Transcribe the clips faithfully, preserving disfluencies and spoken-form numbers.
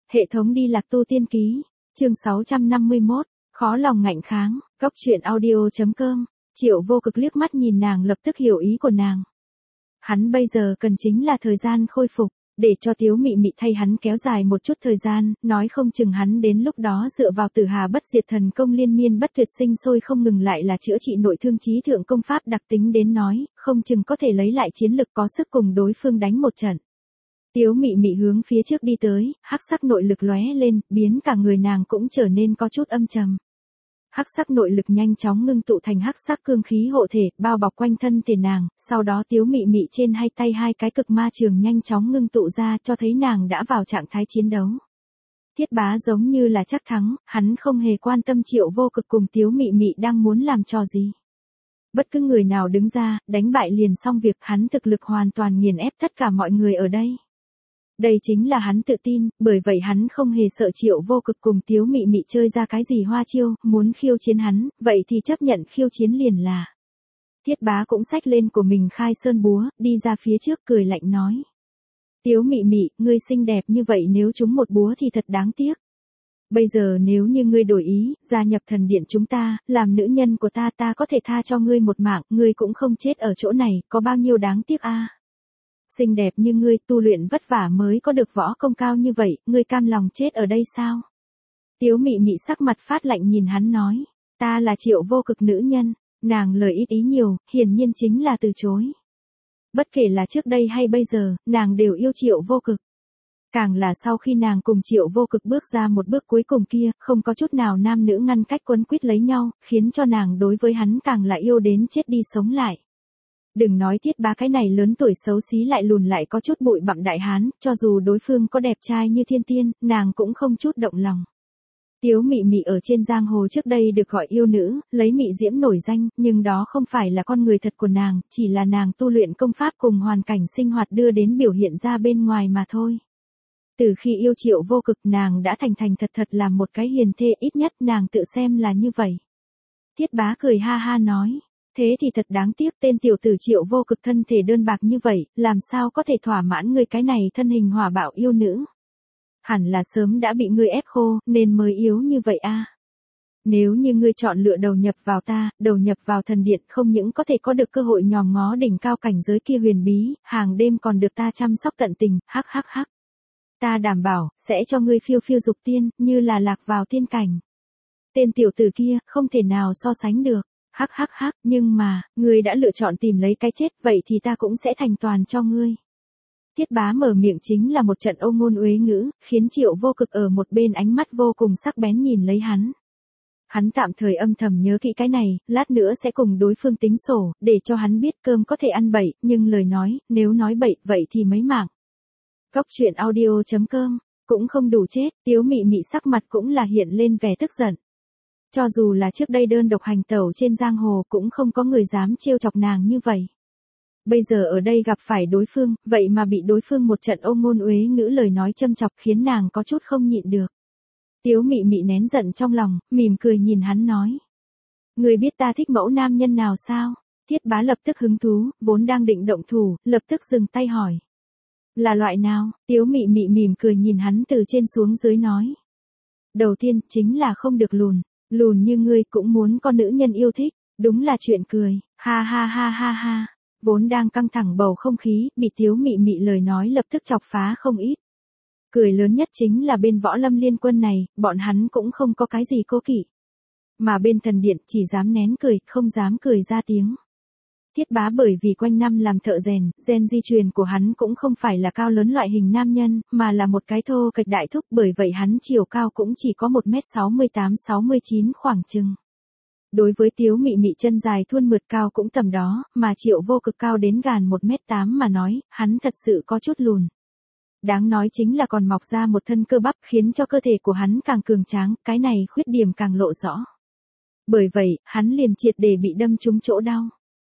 Hệ thống đi lạc tu tiên ký, chương sáu trăm năm mươi mốt, khó lòng ngạnh kháng, góc truyện audio.com, Triệu Vô Cực liếc mắt nhìn nàng lập tức hiểu ý của nàng. Hắn bây giờ cần chính là thời gian khôi phục, để cho Tiếu Mị Mị thay hắn kéo dài một chút thời gian, nói không chừng hắn đến lúc đó dựa vào Tử Hà Bất Diệt Thần Công liên miên bất tuyệt sinh sôi không ngừng lại là chữa trị nội thương chí thượng công pháp đặc tính đến nói, không chừng có thể lấy lại chiến lực có sức cùng đối phương đánh một trận. Tiếu Mị Mị hướng phía trước đi tới, hắc sắc nội lực lóe lên, biến cả người nàng cũng trở nên có chút âm trầm. Hắc sắc nội lực nhanh chóng ngưng tụ thành hắc sắc cương khí hộ thể, bao bọc quanh thân thể nàng, sau đó Tiếu Mị Mị trên hai tay hai cái cực ma trường nhanh chóng ngưng tụ ra cho thấy nàng đã vào trạng thái chiến đấu. Thiết Bá giống như là chắc thắng, hắn không hề quan tâm Triệu Vô Cực cùng Tiếu Mị Mị đang muốn làm trò gì. Bất cứ người nào đứng ra, đánh bại liền xong việc, hắn thực lực hoàn toàn nghiền ép tất cả mọi người ở đây. Đây chính là hắn tự tin, bởi vậy hắn không hề sợ Triệu Vô Cực cùng Tiếu Mị Mị chơi ra cái gì hoa chiêu, muốn khiêu chiến hắn, vậy thì chấp nhận khiêu chiến liền là. Thiết Bá cũng xách lên của mình khai sơn búa, đi ra phía trước cười lạnh nói. Tiếu Mị Mị, ngươi xinh đẹp như vậy nếu trúng một búa thì thật đáng tiếc. Bây giờ nếu như ngươi đổi ý, gia nhập thần điện chúng ta, làm nữ nhân của ta ta có thể tha cho ngươi một mạng, ngươi cũng không chết ở chỗ này, có bao nhiêu đáng tiếc a? Xinh đẹp như ngươi tu luyện vất vả mới có được võ công cao như vậy, ngươi cam lòng chết ở đây sao? Tiếu Mị Mị sắc mặt phát lạnh nhìn hắn nói, ta là Triệu Vô Cực nữ nhân, nàng lời ít ý nhiều, hiển nhiên chính là từ chối. Bất kể là trước đây hay bây giờ, nàng đều yêu Triệu Vô Cực. Càng là sau khi nàng cùng Triệu Vô Cực bước ra một bước cuối cùng kia, không có chút nào nam nữ ngăn cách quấn quýt lấy nhau, khiến cho nàng đối với hắn càng là yêu đến chết đi sống lại. Đừng nói Thiết Bá cái này lớn tuổi xấu xí lại lùn lại có chút bụi bặm đại hán, cho dù đối phương có đẹp trai như thiên tiên, nàng cũng không chút động lòng. Tiếu Mị Mị ở trên giang hồ trước đây được gọi yêu nữ, lấy mị diễm nổi danh, nhưng đó không phải là con người thật của nàng, chỉ là nàng tu luyện công pháp cùng hoàn cảnh sinh hoạt đưa đến biểu hiện ra bên ngoài mà thôi. Từ khi yêu Triệu Vô Cực nàng đã thành thành thật thật làm một cái hiền thê, ít nhất nàng tự xem là như vậy. Thiết Bá cười ha ha nói. Thế thì thật đáng tiếc, tên tiểu tử Triệu Vô Cực thân thể đơn bạc như vậy, làm sao có thể thỏa mãn ngươi cái này thân hình hỏa bạo yêu nữ. Hẳn là sớm đã bị ngươi ép khô, nên mới yếu như vậy a. Nếu như ngươi chọn lựa đầu nhập vào ta, đầu nhập vào thần điện không những có thể có được cơ hội nhòm ngó đỉnh cao cảnh giới kia huyền bí, hàng đêm còn được ta chăm sóc tận tình, hắc hắc hắc. Ta đảm bảo, sẽ cho ngươi phiêu phiêu dục tiên, như là lạc vào tiên cảnh. Tên tiểu tử kia, không thể nào so sánh được. Hắc hắc hắc, nhưng mà, ngươi đã lựa chọn tìm lấy cái chết, vậy thì ta cũng sẽ thành toàn cho ngươi. Thiết Bá mở miệng chính là một trận âu ngôn uế ngữ, khiến Triệu Vô Cực ở một bên ánh mắt vô cùng sắc bén nhìn lấy hắn. Hắn tạm thời âm thầm nhớ kỹ cái này, lát nữa sẽ cùng đối phương tính sổ, để cho hắn biết cơm có thể ăn bậy, nhưng lời nói, nếu nói bậy, vậy thì mấy mạng. Góc truyện audio.com, cũng không đủ chết, Tiếu Mị Mị sắc mặt cũng là hiện lên vẻ tức giận. Cho dù là trước đây đơn độc hành tẩu trên giang hồ cũng không có người dám trêu chọc nàng như vậy. Bây giờ ở đây gặp phải đối phương, vậy mà bị đối phương một trận âu ngôn uế ngữ lời nói châm chọc khiến nàng có chút không nhịn được. Tiếu Mị Mị nén giận trong lòng, mỉm cười nhìn hắn nói. Người biết ta thích mẫu nam nhân nào sao? Thiết Bá lập tức hứng thú, vốn đang định động thủ, lập tức dừng tay hỏi. Là loại nào? Tiếu Mị Mị mỉm cười nhìn hắn từ trên xuống dưới nói. Đầu tiên, chính là không được lùn. Lùn như ngươi cũng muốn con nữ nhân yêu thích, đúng là chuyện cười, ha ha ha ha ha. Vốn đang căng thẳng bầu không khí, bị Tiếu Mị Mị lời nói lập tức chọc phá không ít. Cười lớn nhất chính là bên Võ Lâm Liên Quân này, bọn hắn cũng không có cái gì cố kỵ. Mà bên thần điện chỉ dám nén cười, không dám cười ra tiếng. Thiết Bá bởi vì quanh năm làm thợ rèn, gen di truyền của hắn cũng không phải là cao lớn loại hình nam nhân, mà là một cái thô kệch đại thúc, bởi vậy hắn chiều cao cũng chỉ có một mét sáu mươi tám sáu mươi chín khoảng chừng. Đối với Tiếu Mị Mị chân dài thuôn mượt cao cũng tầm đó, mà Triệu Vô Cực cao đến gàn một mét tám mà nói, hắn thật sự có chút lùn. Đáng nói chính là còn mọc ra một thân cơ bắp khiến cho cơ thể của hắn càng cường tráng, cái này khuyết điểm càng lộ rõ. Bởi vậy, hắn liền triệt để bị đâm trúng chỗ đau.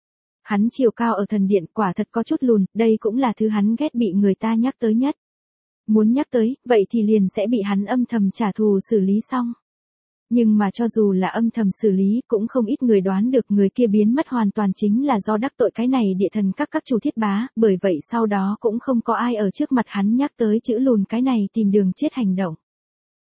Hắn chiều cao ở thần điện quả thật có chút lùn, đây cũng là thứ hắn ghét bị người ta nhắc tới nhất. Muốn nhắc tới, vậy thì liền sẽ bị hắn âm thầm trả thù xử lý xong. Nhưng mà cho dù là âm thầm xử lý, cũng không ít người đoán được người kia biến mất hoàn toàn chính là do đắc tội cái này địa thần các các chủ Thiết Bá, bởi vậy sau đó cũng không có ai ở trước mặt hắn nhắc tới chữ lùn cái này tìm đường chết hành động.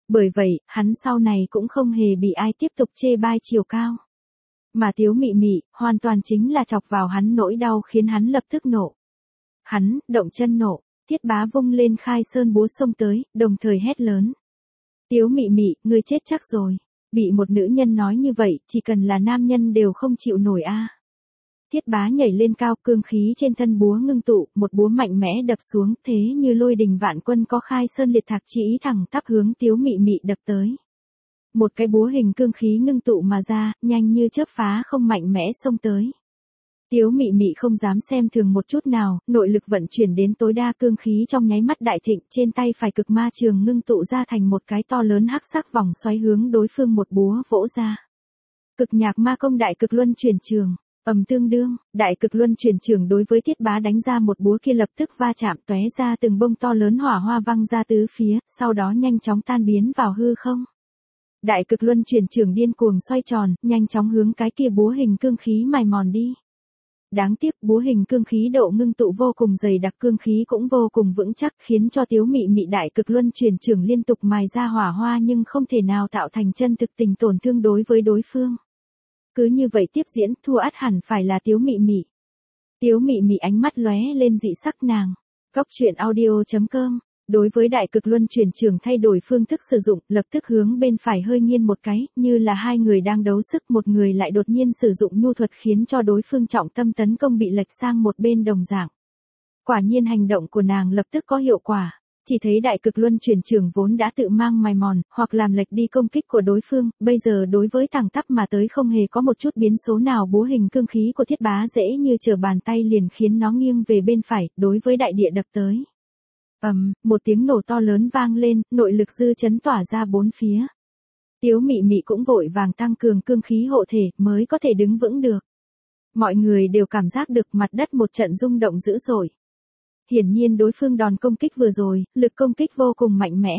Bởi vậy, hắn sau này cũng không hề bị ai tiếp tục chê bai chiều cao. Mà Tiếu Mị Mị, hoàn toàn chính là chọc vào hắn nỗi đau khiến hắn lập tức nộ. Hắn, động chân nộ, Thiết Bá vung lên khai sơn búa xông tới, đồng thời hét lớn. Tiếu Mị Mị, ngươi chết chắc rồi. Bị một nữ nhân nói như vậy, chỉ cần là nam nhân đều không chịu nổi a. Thiết Bá nhảy lên cao, cương khí trên thân búa ngưng tụ, một búa mạnh mẽ đập xuống, thế như lôi đình vạn quân có khai sơn liệt thạc chỉ thẳng tắp hướng Tiếu Mị Mị đập tới. Một cái búa hình cương khí ngưng tụ mà ra, nhanh như chớp phá không mạnh mẽ xông tới. Tiếu Mị Mị không dám xem thường một chút nào, nội lực vận chuyển đến tối đa, cương khí trong nháy mắt đại thịnh, trên tay phải cực ma trường ngưng tụ ra thành một cái to lớn hắc sắc vòng xoáy hướng đối phương một búa vỗ ra. Cực nhạc ma công đại cực luân chuyển trường, ầm tương đương, đại cực luân chuyển trường đối với Thiết Bá đánh ra một búa kia lập tức va chạm, tóe ra từng bông to lớn hỏa hoa văng ra tứ phía, sau đó nhanh chóng tan biến vào hư không. Đại cực luân chuyển trường điên cuồng xoay tròn, nhanh chóng hướng cái kia búa hình cương khí mài mòn đi. Đáng tiếc, búa hình cương khí độ ngưng tụ vô cùng dày đặc, cương khí cũng vô cùng vững chắc, khiến cho Tiếu Mị Mị đại cực luân chuyển trường liên tục mài ra hỏa hoa nhưng không thể nào tạo thành chân thực tình tổn thương đối với đối phương. Cứ như vậy tiếp diễn, thua ắt hẳn phải là Tiếu Mị Mị. Tiếu Mị Mị ánh mắt lóe lên dị sắc nàng. Cóc truyện audio chấm com. Đối với đại cực luân chuyển trường thay đổi phương thức sử dụng, lập tức hướng bên phải hơi nghiêng một cái, như là hai người đang đấu sức, một người lại đột nhiên sử dụng nhu thuật khiến cho đối phương trọng tâm tấn công bị lệch sang một bên đồng dạng. Quả nhiên hành động của nàng lập tức có hiệu quả. Chỉ thấy đại cực luân chuyển trường vốn đã tự mang mài mòn, hoặc làm lệch đi công kích của đối phương, bây giờ đối với thẳng tắp mà tới không hề có một chút biến số nào, búa hình cương khí của Thiết Bá dễ như trở bàn tay liền khiến nó nghiêng về bên phải, đối với đại địa đập tới. Ầm, um, một tiếng nổ to lớn vang lên, nội lực dư chấn tỏa ra bốn phía. Tiếu Mị Mị cũng vội vàng tăng cường cương khí hộ thể, mới có thể đứng vững được. Mọi người đều cảm giác được mặt đất một trận rung động dữ dội. Hiển nhiên đối phương đòn công kích vừa rồi, lực công kích vô cùng mạnh mẽ.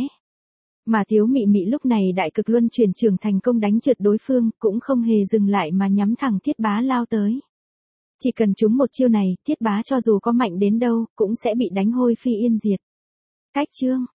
Mà Tiếu Mị Mị lúc này đại cực luân chuyển trường thành công đánh trượt đối phương, cũng không hề dừng lại mà nhắm thẳng Thiết Bá lao tới. Chỉ cần trúng một chiêu này, Thiết Bá cho dù có mạnh đến đâu, cũng sẽ bị đánh hôi phi yên diệt. Cách chương